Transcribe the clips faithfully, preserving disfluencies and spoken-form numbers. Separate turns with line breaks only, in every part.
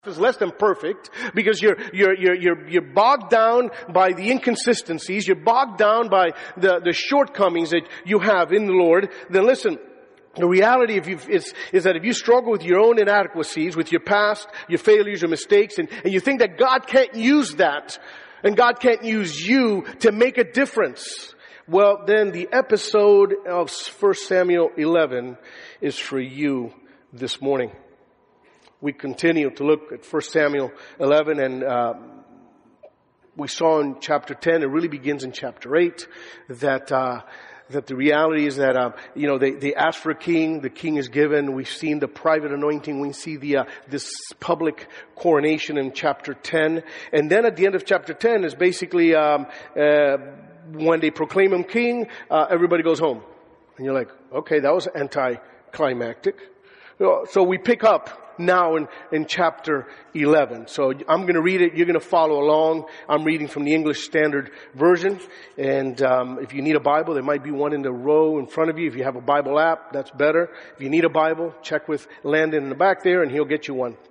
is less than perfect because you're, you're, you're, you're, you're bogged down by the inconsistencies. You're bogged down by the, the shortcomings that you have in the Lord. Then listen, the reality of you is, is that if you struggle with your own inadequacies, with your past, your failures, your mistakes, and, and you think that God can't use that, and God can't use you to make a difference, well, then the episode of First Samuel eleven is for you this morning. We continue to look at First Samuel eleven, and uh, we saw in chapter ten, it really begins in chapter eight, that uh, that the reality is that, uh, you know, they, they ask for a king, the king is given. We've seen the private anointing, we see the uh, this public coronation in chapter ten. And then at the end of chapter ten is basically um, uh, when they proclaim him king, uh, everybody goes home. And you're like, okay, that was anticlimactic. So we pick up now in, in chapter eleven. So I'm going to read it. You're going to follow along. I'm reading from the English Standard Version. And um, if you need a Bible, there might be one in the row in front of you. If you have a Bible app, that's better. If you need a Bible, check with Landon in the back there and he'll get you one.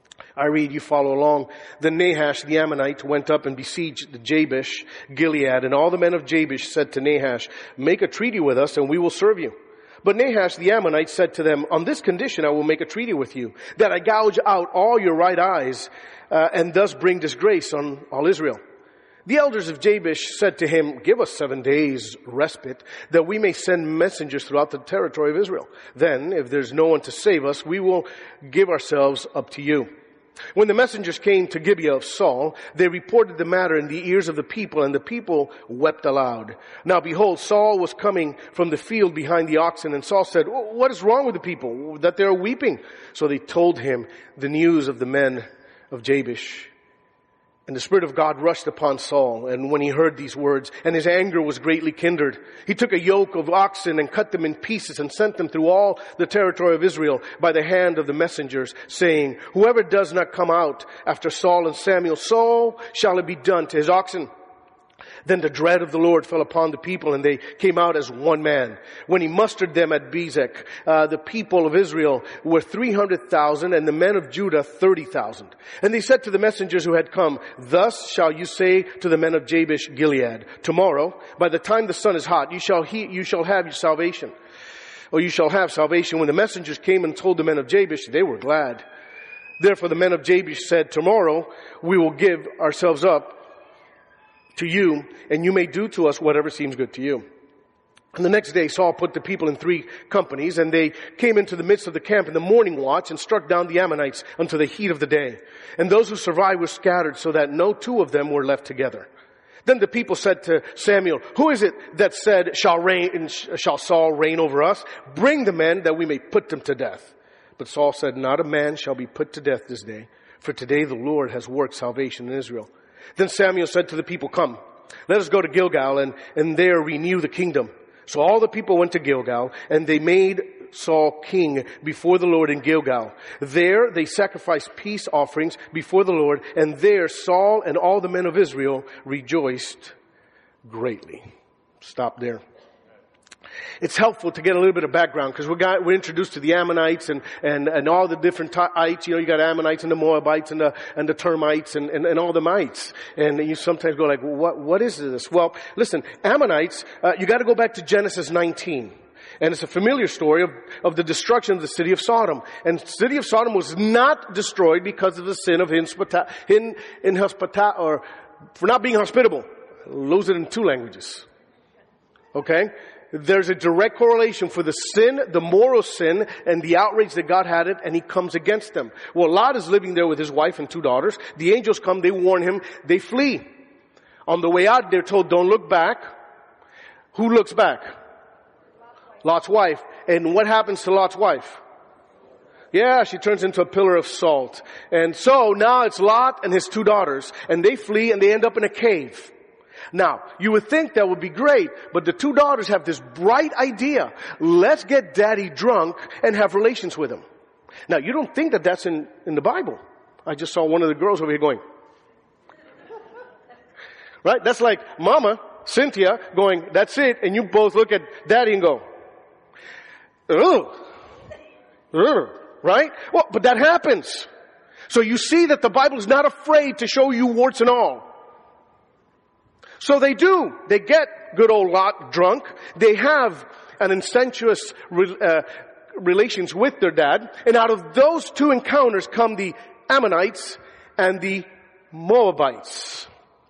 I read, you follow along. Then Nahash the Ammonite went up and besieged Jabesh, Gilead. And all the men of Jabesh said to Nahash, make a treaty with us and we will serve you. But Nahash the Ammonite said to them, on this condition I will make a treaty with you, that I gouge out all your right eyes, uh, and thus bring disgrace on all Israel. The elders of Jabesh said to him, give us seven days respite, that we may send messengers throughout the territory of Israel. Then, if there's no one to save us, we will give ourselves up to you. When the messengers came to Gibeah of Saul, they reported the matter in the ears of the people, and the people wept aloud. Now behold, Saul was coming from the field behind the oxen, and Saul said, what is wrong with the people, that they are weeping? So they told him the news of the men of Jabesh. And the Spirit of God rushed upon Saul, and when he heard these words, and his anger was greatly kindled, he took a yoke of oxen and cut them in pieces and sent them through all the territory of Israel by the hand of the messengers, saying, whoever does not come out after Saul and Samuel, so shall it be done to his oxen. Then the dread of the Lord fell upon the people, and they came out as one man. When he mustered them at Bezek, uh, the people of Israel were three hundred thousand, and the men of Judah thirty thousand. And they said to the messengers who had come, thus shall you say to the men of Jabesh Gilead, tomorrow, by the time the sun is hot, you shall he, you shall have your salvation. Or you shall have salvation. When the messengers came and told the men of Jabesh, they were glad. Therefore the men of Jabesh said, tomorrow we will give ourselves up to you, and you may do to us whatever seems good to you. And the next day Saul put the people in three companies, and they came into the midst of the camp in the morning watch and struck down the Ammonites until the heat of the day. And those who survived were scattered, so that no two of them were left together. Then the people said to Samuel, who is it that said, shall reign, shall Saul reign over us? Bring the men that we may put them to death. But Saul said, not a man shall be put to death this day, for today the Lord has worked salvation in Israel. Then Samuel said to the people, come, let us go to Gilgal and, and there renew the kingdom. So all the people went to Gilgal, and they made Saul king before the Lord in Gilgal. There they sacrificed peace offerings before the Lord, and there Saul and all the men of Israel rejoiced greatly. Stop there. It's helpful to get a little bit of background because we got, we're introduced to the Ammonites and, and, and all the different ites. You know, you got Ammonites and the Moabites and the, and the termites and, and, and all the mites. And you sometimes go like, what, what is this? Well, listen, Ammonites, uh, you got to go back to Genesis nineteen. And it's a familiar story of, of the destruction of the city of Sodom. And the city of Sodom was not destroyed because of the sin of inhospita, in, inhospita, or for not being hospitable. Lose it in two languages. Okay? There's a direct correlation for the sin, the moral sin, and the outrage that God had it, and he comes against them. Well, Lot is living there with his wife and two daughters. The angels come, they warn him, they flee. On the way out, they're told, don't look back. Who looks back? Lot's wife. And what happens to Lot's wife? Yeah, she turns into a pillar of salt. And so now it's Lot and his two daughters, and they flee and they end up in a cave. Now, you would think that would be great, but the two daughters have this bright idea. Let's get daddy drunk and have relations with him. Now, you don't think that that's in, in the Bible. I just saw one of the girls over here going. Right? That's like Mama, Cynthia, going, that's it. And you both look at daddy and go, ugh, ugh, right? Well, but that happens. So you see that the Bible is not afraid to show you warts and all. So they do. They get good old Lot drunk. They have an incestuous uh, relations with their dad. And out of those two encounters come the Ammonites and the Moabites.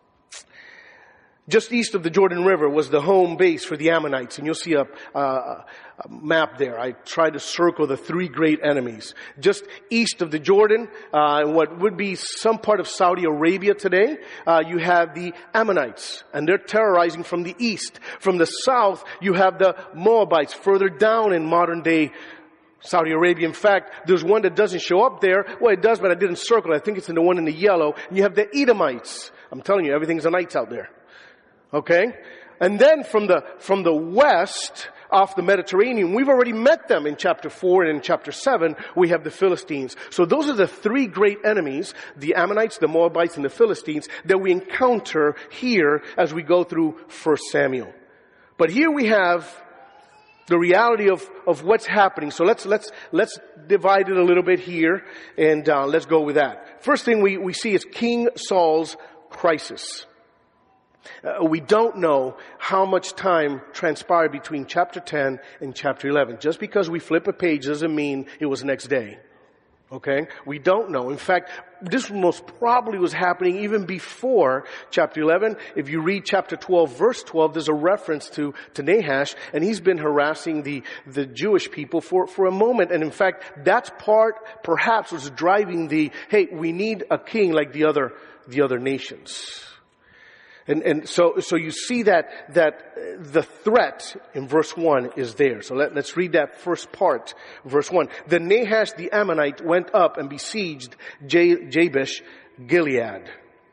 Just east of the Jordan River was the home base for the Ammonites. And you'll see a, a, a map there. I tried to circle the three great enemies. Just east of the Jordan, uh, in what would be some part of Saudi Arabia today, uh, you have the Ammonites. And they're terrorizing from the east. From the south, you have the Moabites further down in modern day Saudi Arabia. In fact, there's one that doesn't show up there. Well, it does, but I didn't circle it. I think it's in the one in the yellow. And you have the Edomites. I'm telling you, everything's a night out there. Okay? And then from the, from the west, off the Mediterranean, we've already met them in chapter four, and in chapter seven, we have the Philistines. So those are the three great enemies, the Ammonites, the Moabites, and the Philistines, that we encounter here as we go through First Samuel. But here we have the reality of, of what's happening. So let's, let's, let's divide it a little bit here, and uh, let's go with that. First thing we, we see is King Saul's crisis. Uh, we don't know how much time transpired between chapter ten and chapter eleven. Just because we flip a page doesn't mean it was next day. Okay? We don't know. In fact, this most probably was happening even before chapter eleven. If you read chapter twelve, verse twelve, there's a reference to, to Nahash, and he's been harassing the, the Jewish people for, for a moment. And in fact, that's part, perhaps, was driving the, hey, we need a king like the other, the other nations. And, and so, so you see that, that the threat in verse one is there. So let, let's read that first part, verse one. Then Nahash the Ammonite went up and besieged J- Jabesh Gilead.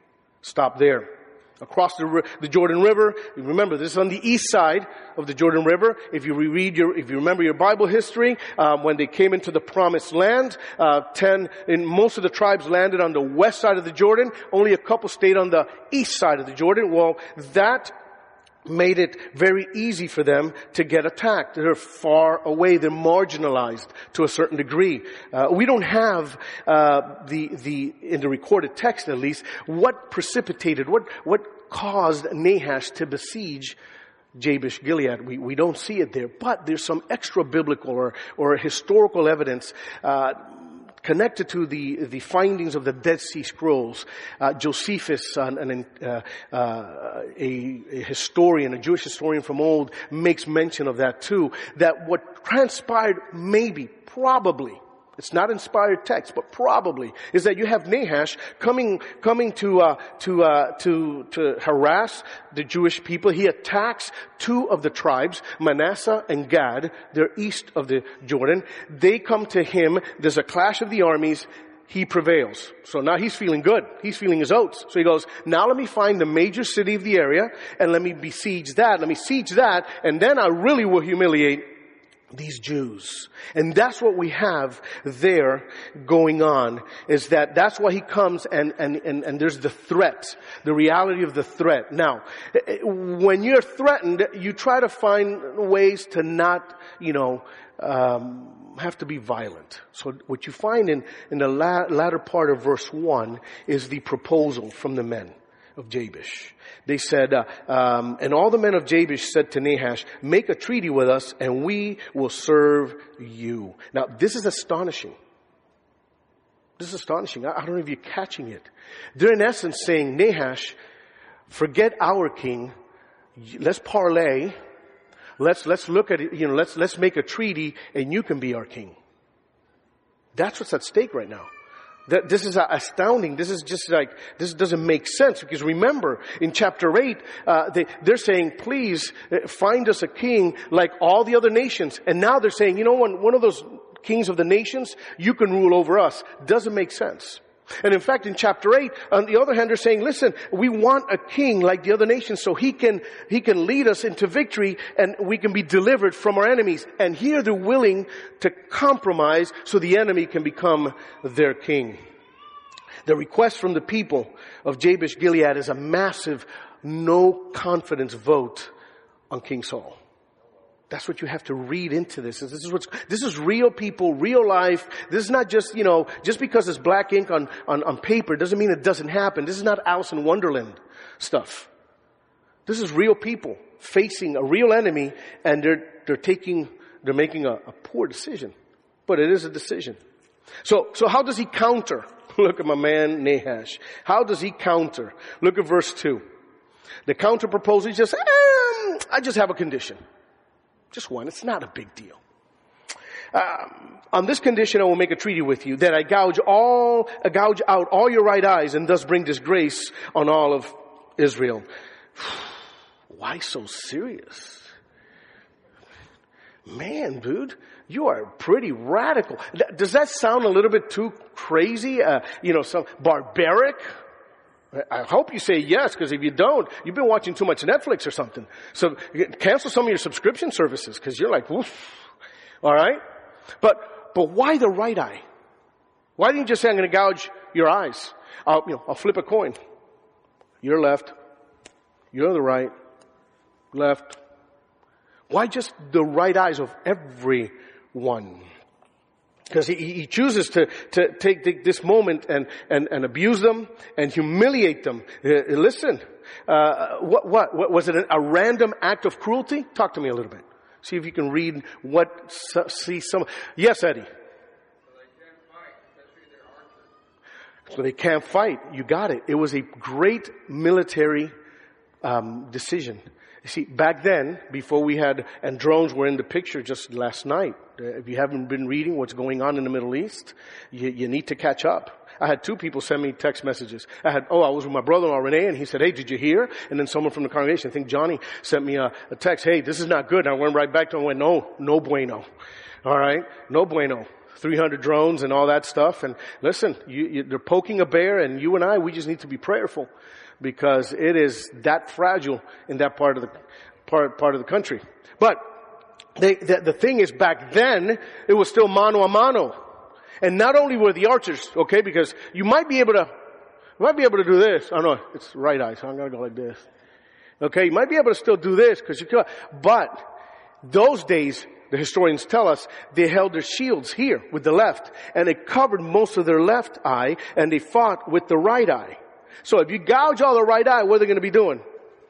Stop there. Across the, the Jordan River. Remember, this is on the east side of the Jordan River. If you reread your, if you remember your Bible history, um, when they came into the promised land, uh, ten, in most of the tribes landed on the west side of the Jordan. Only a couple stayed on the east side of the Jordan. Well, that made it very easy for them to get attacked. They're far away. They're marginalized to a certain degree. Uh, we don't have uh, the the in the recorded text, at least, what precipitated, what what caused Nahash to besiege Jabesh Gilead. We we don't see it there, but there's some extra biblical or or historical evidence Uh, connected to the, the findings of the Dead Sea Scrolls. Uh, Josephus, an, an, uh, uh, a, a historian, a Jewish historian from old, makes mention of that too. That what transpired maybe, probably, it's not inspired text, but probably, is that you have Nahash coming, coming to, uh, to, uh, to, to harass the Jewish people. He attacks two of the tribes, Manasseh and Gad. They're east of the Jordan. They come to him. There's a clash of the armies. He prevails. So now he's feeling good. He's feeling his oats. So he goes, now let me find the major city of the area and let me besiege that. Let me siege that. And then I really will humiliate these Jews. And that's what we have there going on, is that that's why he comes and, and, and, and there's the threat, the reality of the threat. Now, when you're threatened, you try to find ways to not, you know, um, have to be violent. So what you find in, in the la- latter part of verse one is the proposal from the men of Jabesh. They said, uh, um, and all the men of Jabesh said to Nahash, make a treaty with us and we will serve you. Now, this is astonishing. This is astonishing. I, I don't know if you're catching it. They're in essence saying, Nahash, forget our king. Let's parlay. Let's, let's look at it. You know, let's, let's make a treaty and you can be our king. That's what's at stake right now. That this is astounding. This is just like, this doesn't make sense, because remember in chapter eight, uh, they, they're saying, please find us a king like all the other nations. And now they're saying, you know, one, one of those kings of the nations, you can rule over us. Doesn't make sense. And in fact, in chapter eight, on the other hand, they're saying, listen, we want a king like the other nations so he can, he can lead us into victory and we can be delivered from our enemies. And here they're willing to compromise so the enemy can become their king. The request from the people of Jabesh Gilead is a massive no confidence vote on King Saul. That's what you have to read into this. This is what's, this is real people, real life. This is not just, you know, just because it's black ink on, on, on paper doesn't mean it doesn't happen. This is not Alice in Wonderland stuff. This is real people facing a real enemy, and they're, they're taking, they're making a, a poor decision. But it is a decision. So, so how does he counter? Look at my man Nahash. How does he counter? Look at verse two. The counter proposal is just, um, I just have a condition. Just one. It's not a big deal. Um, on this condition, I will make a treaty with you that I gouge all, uh, gouge out all your right eyes and thus bring disgrace on all of Israel. Why so serious? Man, dude, you are pretty radical. Does that sound a little bit too crazy? Uh, you know, some barbaric? I hope you say yes, because if you don't, you've been watching too much Netflix or something. So cancel some of your subscription services, because you're like, woof. All right? But, but why the right eye? Why didn't you just say, I'm going to gouge your eyes? I'll, you know, I'll flip a coin. You're left. You're the right. Left. Why just the right eyes of everyone? Because he, he chooses to, to take, take this moment and, and, and abuse them and humiliate them. Uh, listen, uh, what, what, what, was it a, a random act of cruelty? Talk to me a little bit. See if you can read what, see some, yes, Eddie. So they can't fight. You got it. It was a great military um, decision. You see, back then, before we had, and drones were in the picture just last night. Uh, if you haven't been reading what's going on in the Middle East, you, you need to catch up. I had two people send me text messages. I had, oh, I was with my brother-in-law, Renee, and he said, hey, did you hear? And then someone from the congregation, I think Johnny, sent me a, a text, hey, this is not good. And I went right back to him and went, no, no bueno. All right? No bueno. three hundred drones and all that stuff. And listen, you, you, they're poking a bear, and you and I, we just need to be prayerful, because it is that fragile in that part of the part part of the country. But they, the, the thing is, back then it was still mano a mano, and not only were the archers okay, because you might be able to, you might be able to do this. Oh no, it's right eye, so I'm gonna go like this. Okay, you might be able to still do this because you could, but those days, the historians tell us, they held their shields here with the left, and it covered most of their left eye, and they fought with the right eye. So if you gouge all the right eye, what are they going to be doing?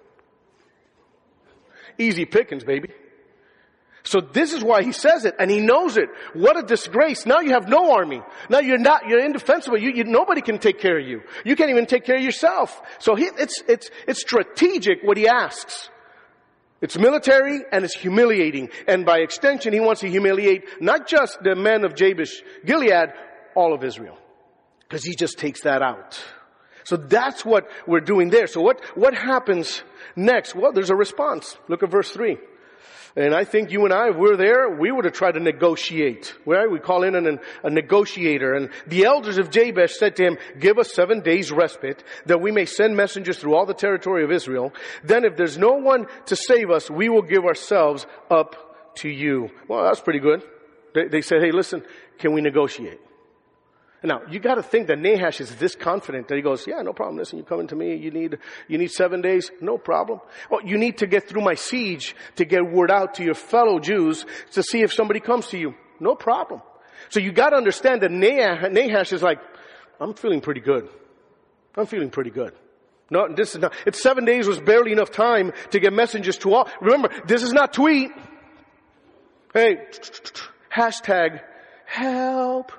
Easy pickings, baby. So this is why he says it, and he knows it. What a disgrace. Now you have no army. Now you're not, you're indefensible. You, you, nobody can take care of you. You can't even take care of yourself. So he, it's, it's, it's strategic what he asks. It's military and it's humiliating. And by extension, he wants to humiliate not just the men of Jabesh Gilead, all of Israel. Because he just takes that out. So that's what we're doing there. So what, what happens next? Well, there's a response. Look at verse three. And I think you and I, if we're there, we would have tried to negotiate. Right? We call in an, a negotiator. And the elders of Jabesh said to him, give us seven days respite, that we may send messengers through all the territory of Israel. Then if there's no one to save us, we will give ourselves up to you. Well, that's pretty good. They, they said, hey, listen, can we negotiate? Now, you got to think that Nahash is this confident that he goes, yeah, no problem. Listen, you coming to me, you need, you need seven days? No problem. Oh, you need to get through my siege to get word out to your fellow Jews to see if somebody comes to you. No problem. So you got to understand that Nahash is like, I'm feeling pretty good. I'm feeling pretty good. No, this is not, it's seven days was barely enough time to get messengers to all. Remember, this is not tweet. Hey, hashtag help.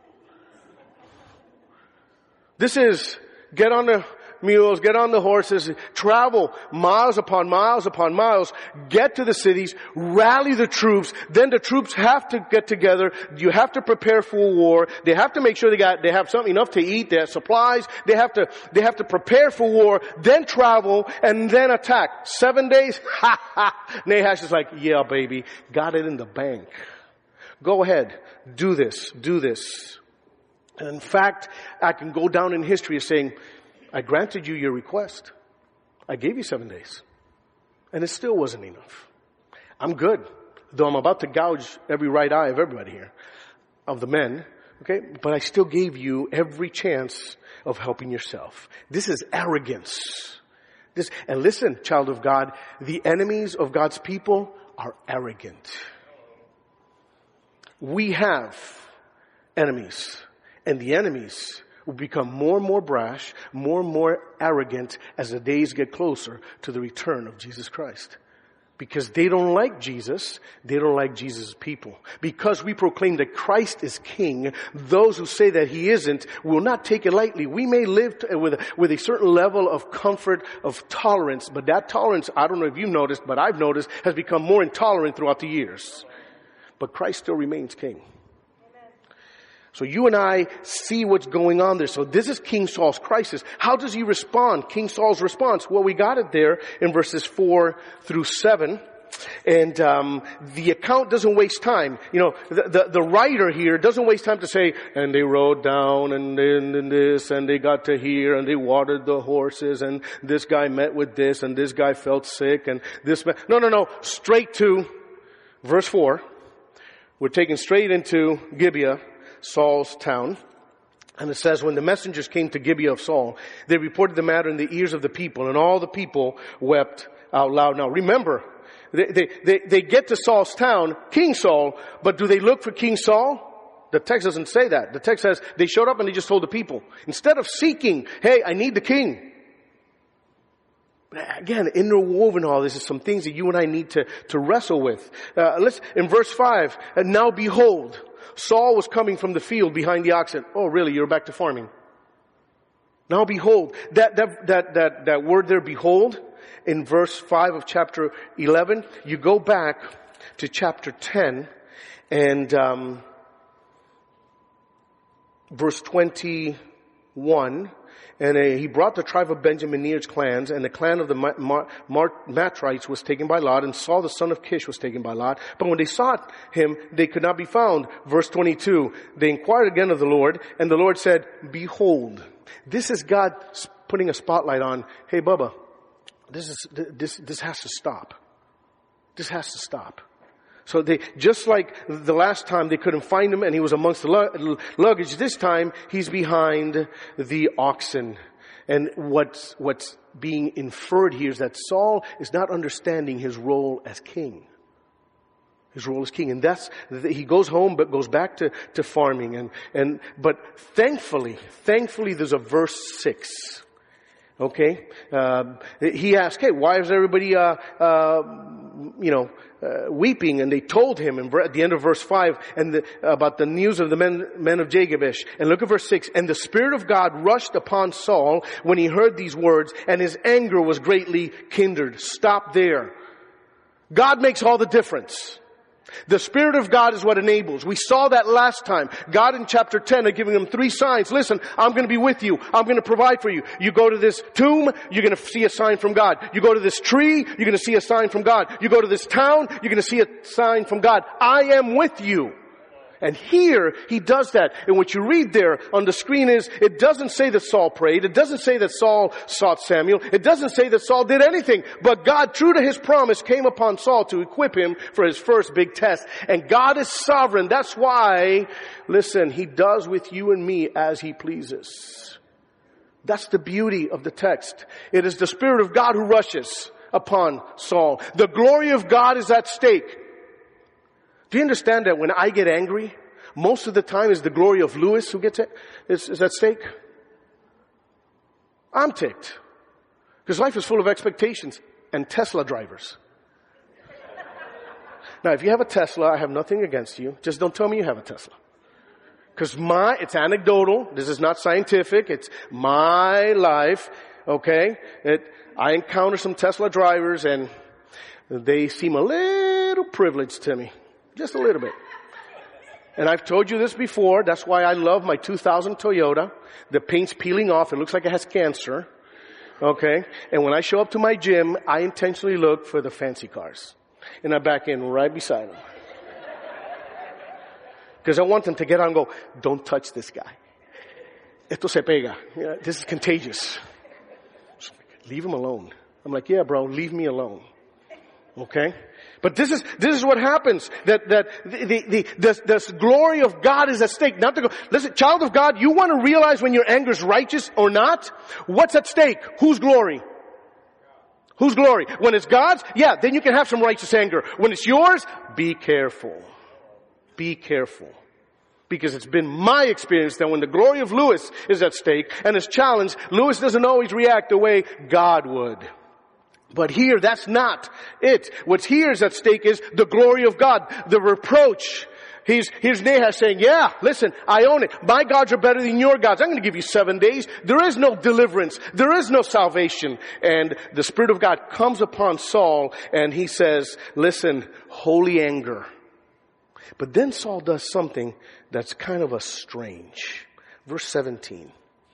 This is get on the mules, get on the horses, travel miles upon miles upon miles, get to the cities, rally the troops. Then the troops have to get together. You have to prepare for war. They have to make sure they got, they have something enough to eat. They have supplies. They have to, they have to prepare for war, then travel, and then attack. Seven days? Ha ha! Nahash is like, yeah, baby, got it in the bank. Go ahead. Do this. Do this. And in fact, I can go down in history as saying, I granted you your request. I gave you seven days. And it still wasn't enough. I'm good. Though I'm about to gouge every right eye of everybody here, of the men. Okay? But I still gave you every chance of helping yourself. This is arrogance. This, and listen, child of God, the enemies of God's people are arrogant. We have enemies, and the enemies will become more and more brash, more and more arrogant as the days get closer to the return of Jesus Christ. Because they don't like Jesus, they don't like Jesus' people. Because we proclaim that Christ is King, those who say that He isn't will not take it lightly. We may live to, with, with a certain level of comfort, of tolerance, but that tolerance, I don't know if you've noticed, but I've noticed, has become more intolerant throughout the years. But Christ still remains King. So you and I see what's going on there. So this is King Saul's crisis. How does he respond? King Saul's response. Well, we got it there in verses four through seven. And um the account doesn't waste time. You know, the, the, the writer here doesn't waste time to say, and they rode down and then and this and they got to here and they watered the horses and this guy met with this and this guy felt sick and this. No, no, no. Straight to verse four. We're taken straight into Gibeah, Saul's town. And it says, when the messengers came to Gibeah of Saul, they reported the matter in the ears of the people, and all the people wept out loud. Now remember, they, they, they, they get to Saul's town, King Saul, but do they look for King Saul? The text doesn't say that. The text says they showed up and they just told the people. Instead of seeking, hey, I need the king. But again, interwoven all this is some things that you and I need to, to wrestle with. Uh, let's, in verse five, and now behold, Saul was coming from the field behind the oxen. Oh, really? You're back to farming. Now behold, that, that, that, that, that word there, behold, in verse five of chapter eleven, you go back to chapter ten and, um, verse twenty-one. And uh, he brought the tribe of Benjamin near its clans, and the clan of the Ma- Ma- Ma- Matrites was taken by Lot, and Saul the son of Kish was taken by Lot. But when they sought him, they could not be found. Verse twenty-two, they inquired again of the Lord, and the Lord said, behold. This is God putting a spotlight on, hey Bubba, this is, this, this has to stop. This has to stop. So they, just like the last time they couldn't find him and he was amongst the luggage, this time he's behind the oxen. And what's, what's being inferred here is that Saul is not understanding his role as king. His role as king. And that's, he goes home but goes back to, to farming. And, and, but thankfully, thankfully there's a verse six. Okay? Uh, he asked, hey, why is everybody, uh, uh, you know, Uh, weeping? And they told him in, at the end of verse five and the, about the news of the men, men of Jabesh. And look at verse six. And the Spirit of God rushed upon Saul when he heard these words, and his anger was greatly kindled. Stop there. God makes all the difference. The Spirit of God is what enables. We saw that last time. God in chapter ten are giving them three signs. Listen, I'm going to be with you. I'm going to provide for you. You go to this tomb, you're going to see a sign from God. You go to this tree, you're going to see a sign from God. You go to this town, you're going to see a sign from God. I am with you. And here, he does that. And what you read there on the screen is, it doesn't say that Saul prayed. It doesn't say that Saul sought Samuel. It doesn't say that Saul did anything. But God, true to his promise, came upon Saul to equip him for his first big test. And God is sovereign. That's why, listen, he does with you and me as he pleases. That's the beauty of the text. It is the Spirit of God who rushes upon Saul. The glory of God is at stake. Do you understand that when I get angry, most of the time is the glory of Lewis who gets it, is, is at stake? I'm ticked. Because life is full of expectations and Tesla drivers. Now, if you have a Tesla, I have nothing against you. Just don't tell me you have a Tesla. Because my, it's anecdotal. This is not scientific. It's my life. Okay? It, I encounter some Tesla drivers and they seem a little privileged to me. Just a little bit. And I've told you this before. That's why I love my two thousand Toyota. The paint's peeling off. It looks like it has cancer. Okay? And when I show up to my gym, I intentionally look for the fancy cars. And I back in right beside them. Because I want them to get out and go, don't touch this guy. Esto se pega. Yeah, this is contagious. Leave him alone. I'm like, yeah, bro, leave me alone. Okay? But this is, this is what happens. That, that, the, the, the, the, the glory of God is at stake. Not to go, listen, child of God, you want to realize when your anger is righteous or not? What's at stake? Whose glory? Whose glory? When it's God's, yeah, then you can have some righteous anger. When it's yours, be careful. Be careful. Because it's been my experience that when the glory of Lewis is at stake and is challenged, Lewis doesn't always react the way God would. But here, that's not it. What's here is at stake is the glory of God, the reproach. He's, here's Nahas saying, yeah, listen, I own it. My gods are better than your gods. I'm going to give you seven days. There is no deliverance. There is no salvation. And the Spirit of God comes upon Saul and he says, listen, holy anger. But then Saul does something that's kind of a strange. Verse seventeen.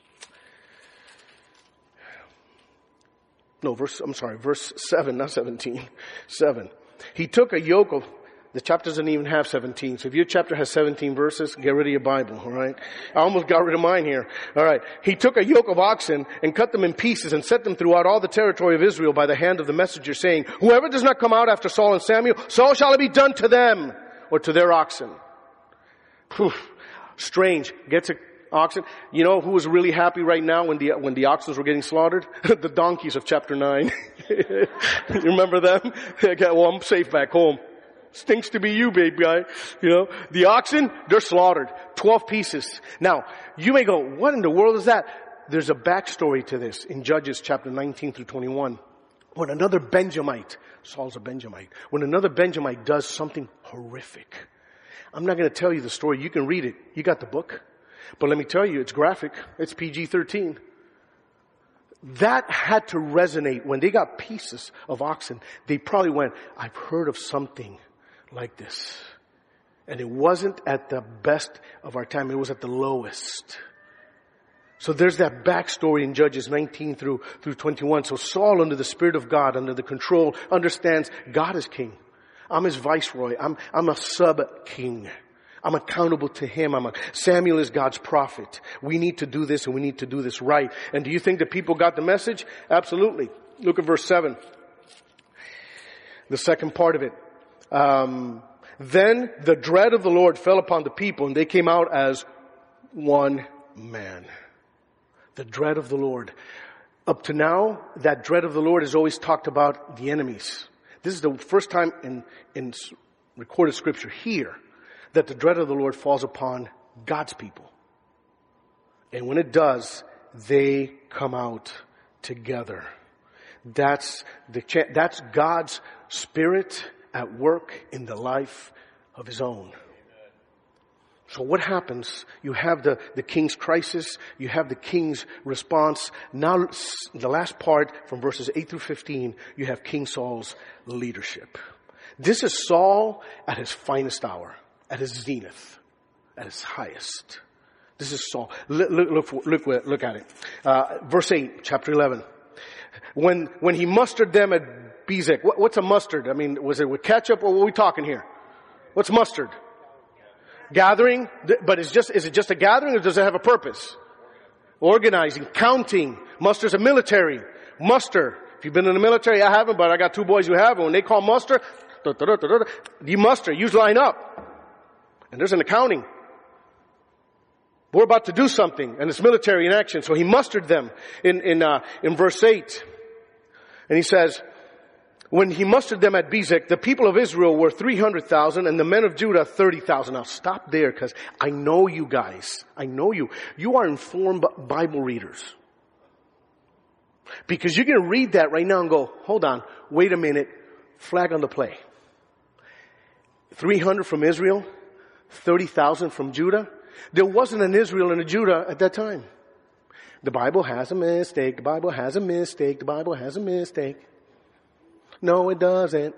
No, verse, I'm sorry, verse seven, not seventeen. seven. He took a yoke of, the chapter doesn't even have seventeen. So if your chapter has seventeen verses, get rid of your Bible, alright? I almost got rid of mine here. Alright. He took a yoke of oxen and cut them in pieces and set them throughout all the territory of Israel by the hand of the messenger, saying, whoever does not come out after Saul and Samuel, so shall it be done to them, or to their oxen. Whew. Strange. Gets a oxen. You know who was really happy right now when the when the oxen were getting slaughtered? The donkeys of chapter nine. You remember them? Okay, well, I'm safe back home. Stinks to be you, babe guy. You know, the oxen, they're slaughtered. Twelve pieces. Now, you may go, what in the world is that? There's a backstory to this in Judges chapter nineteen through twenty-one. When another Benjamite, Saul's a Benjamite, when another Benjamite does something horrific. I'm not going to tell you the story. You can read it. You got the book. But let me tell you, it's graphic. It's P G thirteen. That had to resonate. When they got pieces of oxen, they probably went, I've heard of something like this. And it wasn't at the best of our time. It was at the lowest. So there's that backstory in Judges nineteen through, through twenty-one. So Saul, under the Spirit of God, under the control, understands God is king. I'm his viceroy. I'm, I'm a sub-king. I'm accountable to him. I'm a, Samuel is God's prophet. We need to do this and we need to do this right. And do you think the people got the message? Absolutely. Look at verse seven. The second part of it. Um, then the dread of the Lord fell upon the people and they came out as one man. The dread of the Lord. Up to now, that dread of the Lord is always talked about the enemies. This is the first time in, in recorded scripture here that the dread of the Lord falls upon God's people. And when it does, they come out together. That's the, that's God's Spirit at work in the life of his own. So what happens? You have the, the king's crisis. You have the king's response. Now, the last part from verses eight through fifteen, you have King Saul's leadership. This is Saul at his finest hour, at his zenith, at his highest. This is Saul. Look, look, look, look, look at it. Uh, verse eight, chapter eleven. When, when he mustered them at Bezek. What, what's a mustard? I mean, was it with ketchup or what are we talking here? What's mustard? Gathering, but is just, is it just a gathering or does it have a purpose? Organizing, counting. Muster's a military. Muster. If you've been in the military, I haven't, but I got two boys who have. And when they call muster, you muster, you line up. And there's an accounting. We're about to do something, and it's military in action. So he mustered them in, in, uh, in verse eight. And he says, when he mustered them at Bezek, the people of Israel were three hundred thousand and the men of Judah thirty thousand. Now stop there because I know you guys. I know you. You are informed Bible readers. Because you can read that right now and go, hold on, wait a minute, flag on the play. three hundred from Israel, thirty thousand from Judah. There wasn't an Israel and a Judah at that time. The Bible has a mistake. The Bible has a mistake. The Bible has a mistake. No, it doesn't.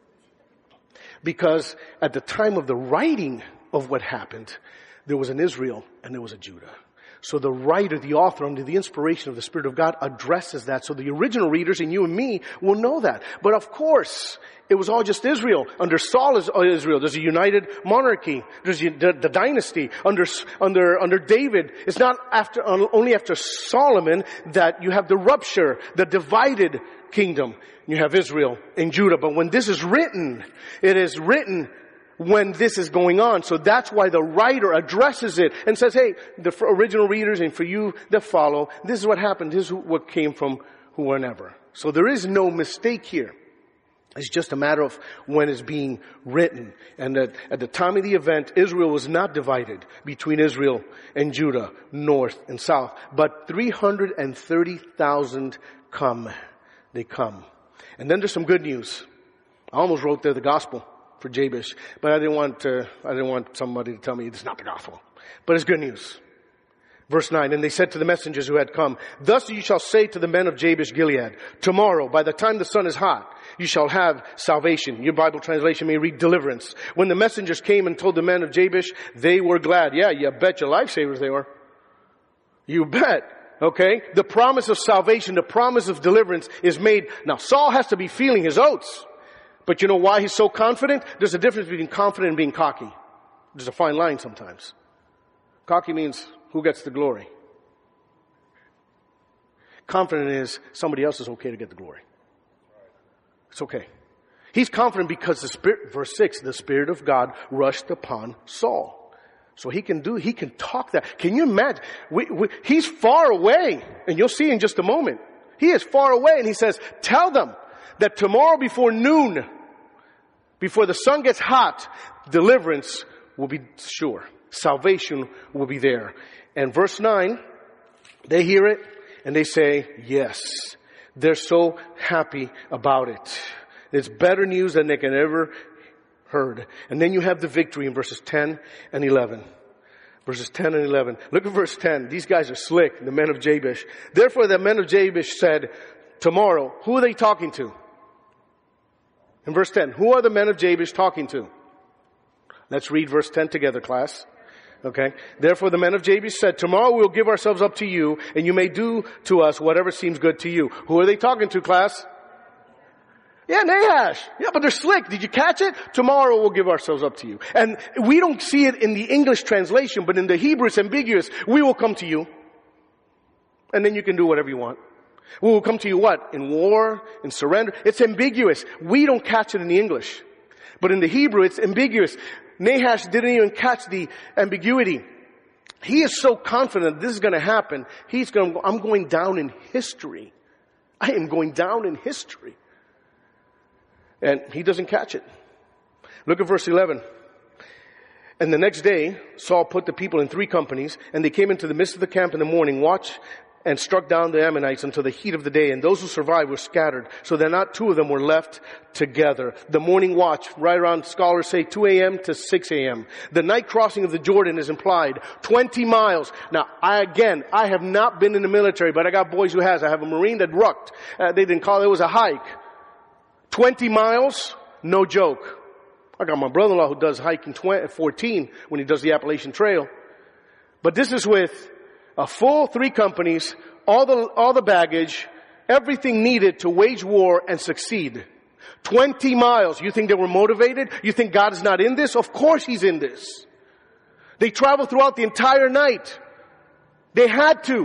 Because at the time of the writing of what happened, there was an Israel and there was a Judah. So the writer, the author, under the inspiration of the Spirit of God, addresses that. So the original readers, and you and me, will know that. But of course, it was all just Israel. Under Saul is Israel. There's a united monarchy. There's the, the dynasty. Under, under, under David, it's not after, only after Solomon that you have the rupture, the divided kingdom. You have Israel and Judah. But when this is written, it is written when this is going on. So that's why the writer addresses it and says, hey, the original readers and for you that follow, this is what happened. This is what came from whoever. So there is no mistake here. It's just a matter of when it's being written. And that at the time of the event, Israel was not divided between Israel and Judah, north and south. But three hundred thirty thousand come. They come. And then there's some good news. I almost wrote there the gospel for Jabesh, but I didn't want uh, I didn't want somebody to tell me it's not the gospel. But it's good news. Verse nine, and they said to the messengers who had come, thus you shall say to the men of Jabesh Gilead, tomorrow, by the time the sun is hot, you shall have salvation. Your Bible translation may read deliverance. When the messengers came and told the men of Jabesh, they were glad. Yeah, you bet your lifesavers they were. You bet. Okay? The promise of salvation, the promise of deliverance is made. Now, Saul has to be feeling his oats. But you know why he's so confident? There's a difference between confident and being cocky. There's a fine line sometimes. Cocky means who gets the glory. Confident is somebody else is okay to get the glory. It's okay. He's confident because the Spirit, verse six, the Spirit of God rushed upon Saul. So he can do, he can talk that. Can you imagine? We, we, he's far away, and you'll see in just a moment. He is far away, and he says, tell them that tomorrow before noon, before the sun gets hot, deliverance will be sure. Salvation will be there. And verse nine, they hear it and they say, yes. They're so happy about it. It's better news than they can ever heard. And then you have the victory in verses ten and eleven. Verses ten and eleven. Look at verse ten. These guys are slick, the men of Jabesh. Therefore the men of Jabesh said, tomorrow, who are they talking to? In verse ten, who are the men of Jabesh talking to? Let's read verse ten together, class. Okay. Therefore the men of Jabesh said, tomorrow we will give ourselves up to you, and you may do to us whatever seems good to you. Who are they talking to, class? Yeah, Nahash. Yeah, but they're slick. Did you catch it? Tomorrow we'll give ourselves up to you. And we don't see it in the English translation, but in the Hebrew it's ambiguous. We will come to you. And then you can do whatever you want. We will come to you what? In war, in surrender. It's ambiguous. We don't catch it in the English. But in the Hebrew it's ambiguous. Nahash didn't even catch the ambiguity. He is so confident this is going to happen. He's going, I'm going down in history. I am going down in history. And he doesn't catch it. Look at verse eleven. And the next day, Saul put the people in three companies, and they came into the midst of the camp in the morning watch and struck down the Ammonites until the heat of the day. And those who survived were scattered, so that not two of them were left together. The morning watch, right around, scholars say two a.m. to six a.m. The night crossing of the Jordan is implied. twenty miles. Now, I, again, I have not been in the military, but I got boys who has. I have a Marine that rucked. Uh, they didn't call it, it was a hike. twenty miles, no joke. I got my brother-in-law who does hiking fourteen when he does the Appalachian Trail. But this is with a full three companies, all the, all the baggage, everything needed to wage war and succeed. twenty miles. You think they were motivated? You think God is not in this? Of course He's in this. They traveled throughout the entire night. They had to.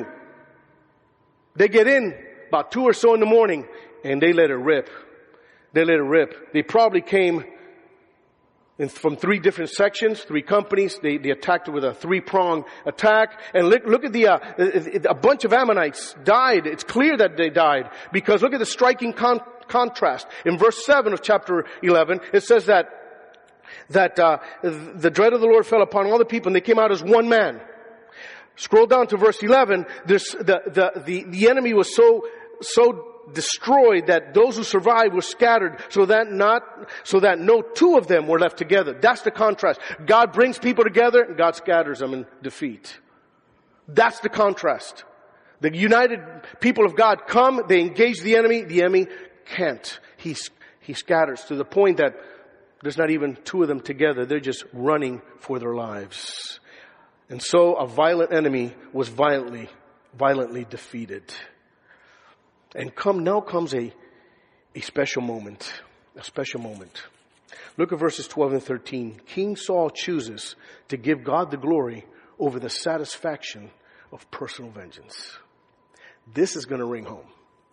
They get in about two or so in the morning and they let it rip. They let it rip. They probably came in, from three different sections, three companies. They, they attacked with a three-prong attack. And look, look at the, uh, a bunch of Ammonites died. It's clear that they died because look at the striking con- contrast. In verse seven of chapter eleven, it says that, that, uh, the dread of the Lord fell upon all the people and they came out as one man. Scroll down to verse eleven. There's the, the, the, the enemy was so, so destroyed that those who survived were scattered so that not, so that no two of them were left together. That's the contrast. God brings people together and God scatters them in defeat. That's the contrast. The united people of God come, they engage the enemy, the enemy can't. He, he scatters to the point that there's not even two of them together. They're just running for their lives. And so a violent enemy was violently, violently defeated. And come, now comes a, a special moment, a special moment. Look at verses twelve and thirteen. King Saul chooses to give God the glory over the satisfaction of personal vengeance. This is going to ring home.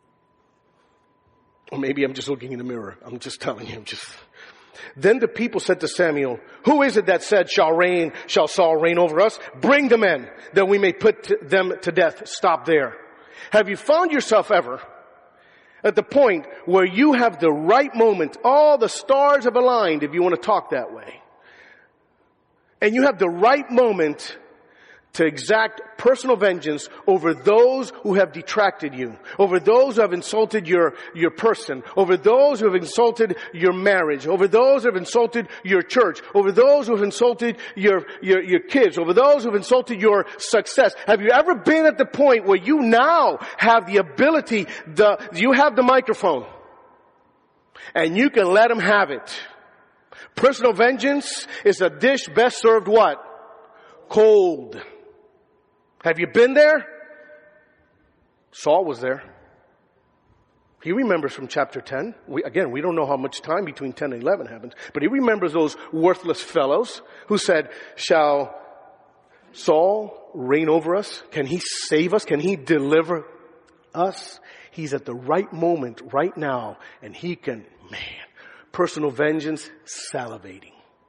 Or maybe I'm just looking in the mirror. I'm just telling you, I'm just... Then the people said to Samuel, who is it that said, shall reign, shall Saul reign over us? Bring the men that we may put them to death. Stop there. Have you found yourself ever at the point where you have the right moment, all the stars have aligned, if you want to talk that way. And you have the right moment to exact personal vengeance over those who have detracted you, over those who have insulted your, your person, over those who have insulted your marriage, over those who have insulted your church, over those who have insulted your, your, your kids, over those who have insulted your success. Have you ever been at the point where you now have the ability, the, you have the microphone, and you can let them have it? Personal vengeance is a dish best served what? Cold. Have you been there? Saul was there. He remembers from chapter ten. We, again, we don't know how much time between ten and eleven happens, but he remembers those worthless fellows who said, shall Saul reign over us? Can he save us? Can he deliver us? He's at the right moment right now, and he can, man, personal vengeance, salivating.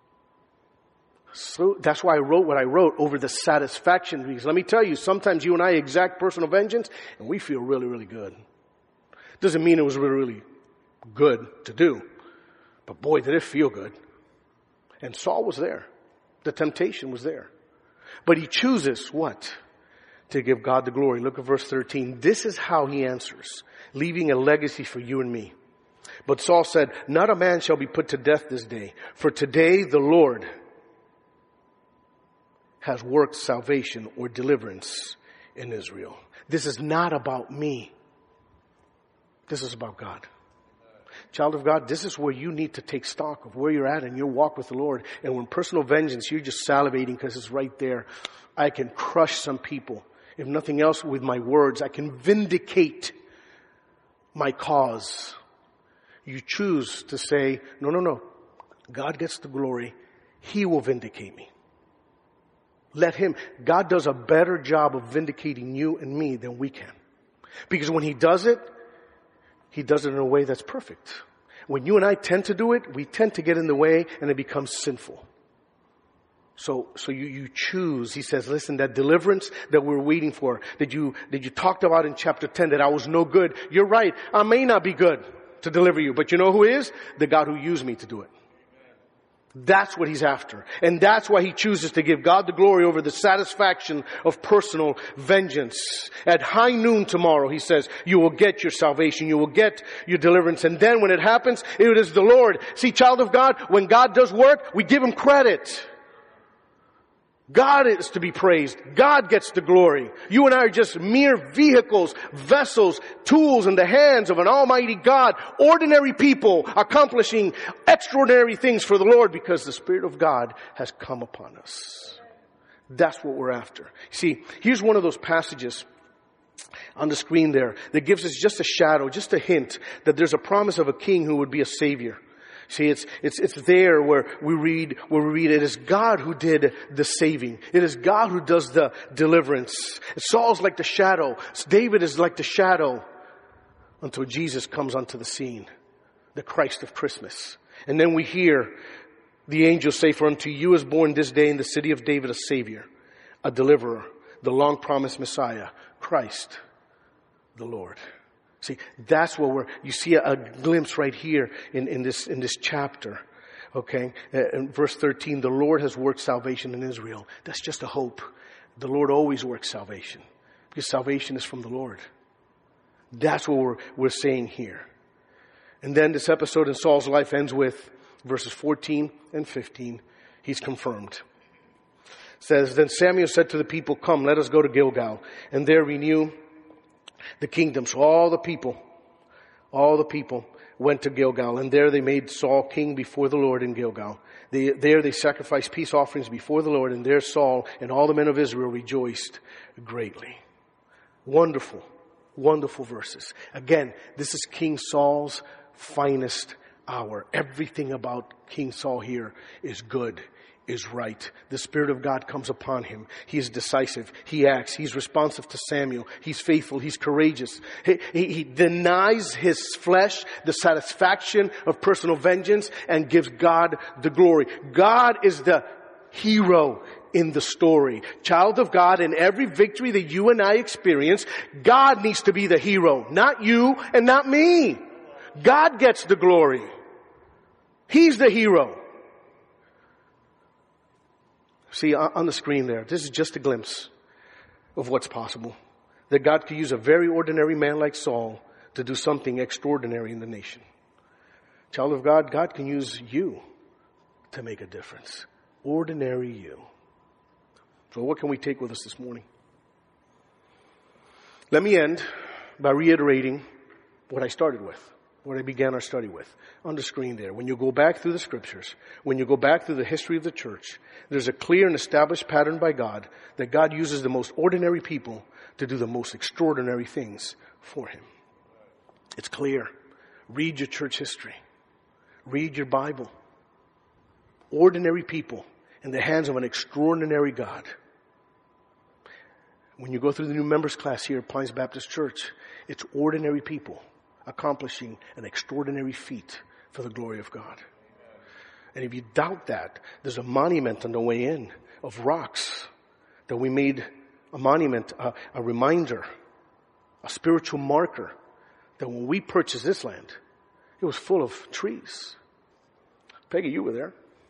So that's why I wrote what I wrote over the satisfaction. Because let me tell you, sometimes you and I exact personal vengeance and we feel really, really good. Doesn't mean it was really, really good to do. But boy, did it feel good. And Saul was there. The temptation was there. But he chooses what? To give God the glory. Look at verse thirteen. This is how he answers, leaving a legacy for you and me. But Saul said, not a man shall be put to death this day, for today the Lord has worked salvation or deliverance in Israel. This is not about me. This is about God. Child of God, this is where you need to take stock of where you're at in your walk with the Lord. And when personal vengeance, you're just salivating because it's right there. I can crush some people. If nothing else, with my words, I can vindicate my cause. You choose to say, no, no, no. God gets the glory. He will vindicate me. Let him. God does a better job of vindicating you and me than we can. Because when he does it, he does it in a way that's perfect. When you and I tend to do it, we tend to get in the way and it becomes sinful. So, so you, you choose. He says, listen, that deliverance that we're waiting for, that you, that you talked about in chapter ten, that I was no good. You're right. I may not be good to deliver you, but you know who is? The God who used me to do it. That's what he's after. And that's why he chooses to give God the glory over the satisfaction of personal vengeance. At high noon tomorrow, he says, you will get your salvation. You will get your deliverance. And then when it happens, it is the Lord. See, child of God, when God does work, we give him credit. God is to be praised. God gets the glory. You and I are just mere vehicles, vessels, tools in the hands of an almighty God. Ordinary people accomplishing extraordinary things for the Lord because the Spirit of God has come upon us. That's what we're after. See, here's one of those passages on the screen there that gives us just a shadow, just a hint that there's a promise of a king who would be a savior. See, it's, it's, it's there where we read, where we read, it is God who did the saving. It is God who does the deliverance. Saul's like the shadow. David is like the shadow until Jesus comes onto the scene. The Christ of Christmas. And then we hear the angel say, for unto you is born this day in the city of David a Savior, a deliverer, the long promised Messiah, Christ the Lord. See, that's what we're, you see a, a glimpse right here in, in this, in this chapter. Okay. Uh, in verse thirteen, the Lord has worked salvation in Israel. That's just a hope. The Lord always works salvation because salvation is from the Lord. That's what we're, we're saying here. And then this episode in Saul's life ends with verses fourteen and fifteen. He's confirmed. It says, then Samuel said to the people, come, let us go to Gilgal and there renew the kingdom. So all the people, all the people went to Gilgal, and there they made Saul king before the Lord in Gilgal. They, there they sacrificed peace offerings before the Lord, and there Saul and all the men of Israel rejoiced greatly. Wonderful, wonderful verses. Again, this is King Saul's finest hour. Everything about King Saul here is good, is right. The Spirit of God comes upon him. He is decisive. He acts. He's responsive to Samuel. He's faithful. He's courageous. He, he, he denies his flesh the satisfaction of personal vengeance and gives God the glory. God is the hero in the story. Child of God, in every victory that you and I experience, God needs to be the hero, not you and not me. God gets the glory. He's the hero. See, on the screen there, this is just a glimpse of what's possible. That God could use a very ordinary man like Saul to do something extraordinary in the nation. Child of God, God can use you to make a difference. Ordinary you. So what can we take with us this morning? Let me end by reiterating what I started with, what I began our study with. On the screen there, when you go back through the scriptures, when you go back through the history of the church, there's a clear and established pattern by God that God uses the most ordinary people to do the most extraordinary things for Him. It's clear. Read your church history. Read your Bible. Ordinary people in the hands of an extraordinary God. When you go through the new members class here at Pines Baptist Church, it's ordinary people accomplishing an extraordinary feat for the glory of God. And if you doubt that, there's a monument on the way in of rocks that we made a monument, a, a reminder, a spiritual marker that when we purchased this land, it was full of trees. Peggy, you were there.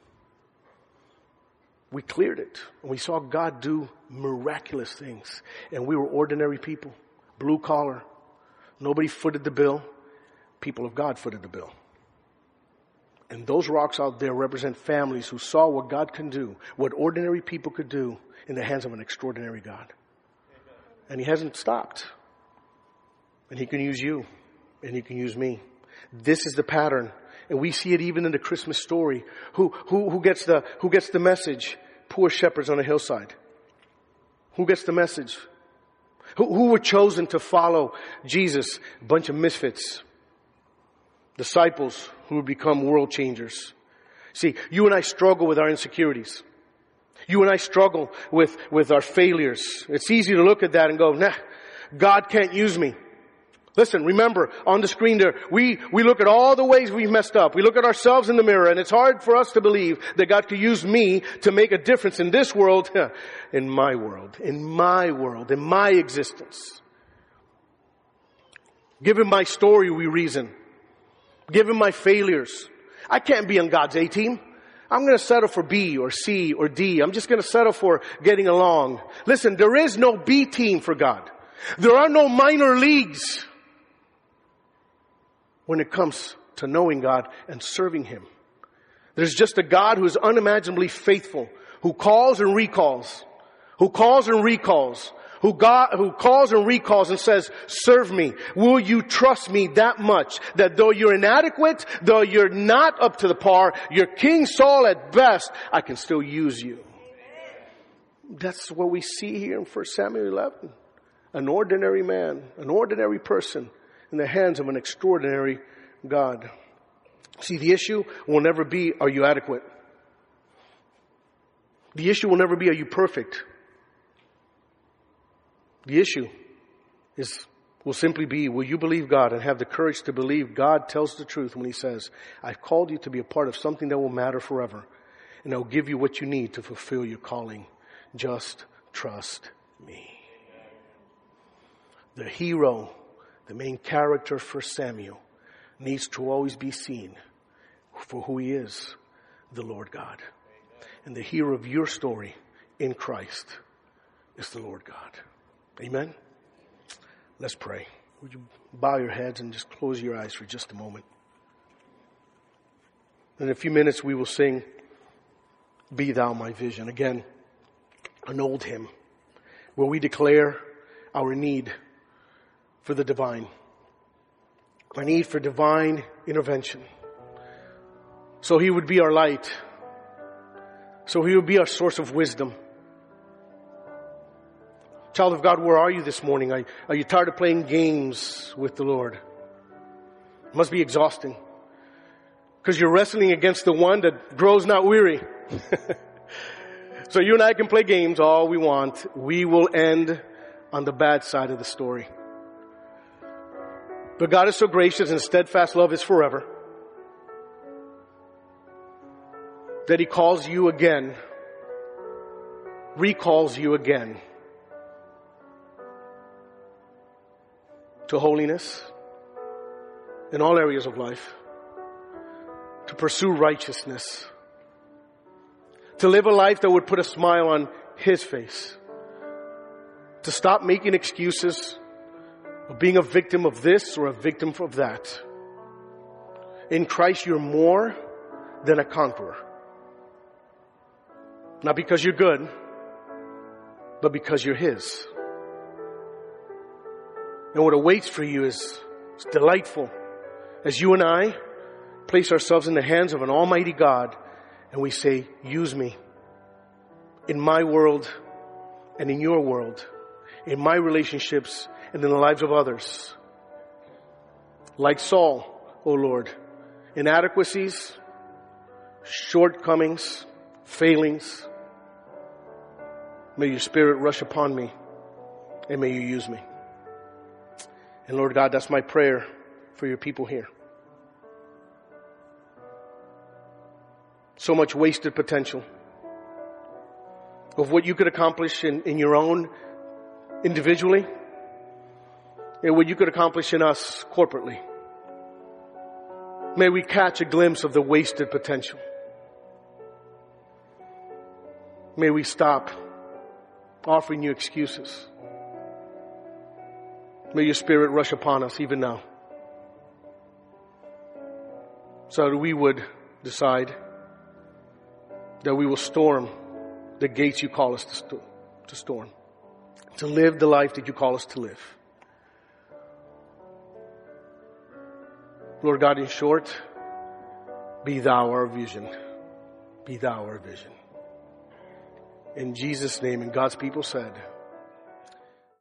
We cleared it. And we saw God do miraculous things. And we were ordinary people, blue collar. Nobody footed the bill. People of God footed the bill. And those rocks out there represent families who saw what God can do, what ordinary people could do in the hands of an extraordinary God. And He hasn't stopped. And He can use you. And He can use me. This is the pattern. And we see it even in the Christmas story. Who, who, who gets the, who gets the message? Poor shepherds on a hillside. Who gets the message? Who, who were chosen to follow Jesus? A bunch of misfits. Disciples who would become world changers. See, you and I struggle with our insecurities. You and I struggle with, with our failures. It's easy to look at that and go, nah, God can't use me. Listen, remember, on the screen there, we, we look at all the ways we've messed up. We look at ourselves in the mirror, and it's hard for us to believe that God could use me to make a difference in this world, in my world, in my world, in my existence. Given my story, we reason. Given my failures, I can't be on God's A team. I'm going to settle for B or C or D. I'm just going to settle for getting along. Listen, there is no B team for God. There are no minor leagues when it comes to knowing God and serving Him. There's just a God who is unimaginably faithful, who calls and recalls, who calls and recalls, who God, who calls and recalls and says, serve me. Will you trust me that much that though you're inadequate, though you're not up to the par, you're King Saul at best, I can still use you. That's what we see here in First Samuel eleven. An ordinary man, an ordinary person in the hands of an extraordinary God. See, the issue will never be, are you adequate? The issue will never be, are you perfect? The issue is, will simply be, will you believe God and have the courage to believe God tells the truth when He says, I've called you to be a part of something that will matter forever, and I will give you what you need to fulfill your calling. Just trust me. The hero, the main character for Samuel, needs to always be seen for who he is, the Lord God. And the hero of your story in Christ is the Lord God. Amen? Let's pray. Would you bow your heads and just close your eyes for just a moment? In a few minutes we will sing, Be Thou My Vision. Again, an old hymn where we declare our need for the divine. Our need for divine intervention. So He would be our light. So He would be our source of wisdom. Child of God, where are you this morning? Are, are you tired of playing games with the Lord? It must be exhausting. Because you're wrestling against the one that grows not weary. So you and I can play games all we want. We will end on the bad side of the story. But God is so gracious and steadfast love is forever, that He calls you again recalls you again to holiness in all areas of life, to pursue righteousness, to live a life that would put a smile on His face, to stop making excuses of being a victim of this or a victim of that. In Christ, you're more than a conqueror. Not because you're good, but because you're His. And what awaits for you is, is delightful as you and I place ourselves in the hands of an almighty God and we say, use me in my world and in your world, in my relationships and in the lives of others. Like Saul, O Lord, inadequacies, shortcomings, failings, may your Spirit rush upon me and may you use me. And Lord God, that's my prayer for your people here. So much wasted potential of what you could accomplish in, in your own individually and what you could accomplish in us corporately. May we catch a glimpse of the wasted potential. May we stop offering you excuses. May your Spirit rush upon us even now, so that we would decide that we will storm the gates you call us to, st- to storm, to live the life that you call us to live. Lord God, in short, be thou our vision. Be thou our vision. In Jesus' name, and God's people said,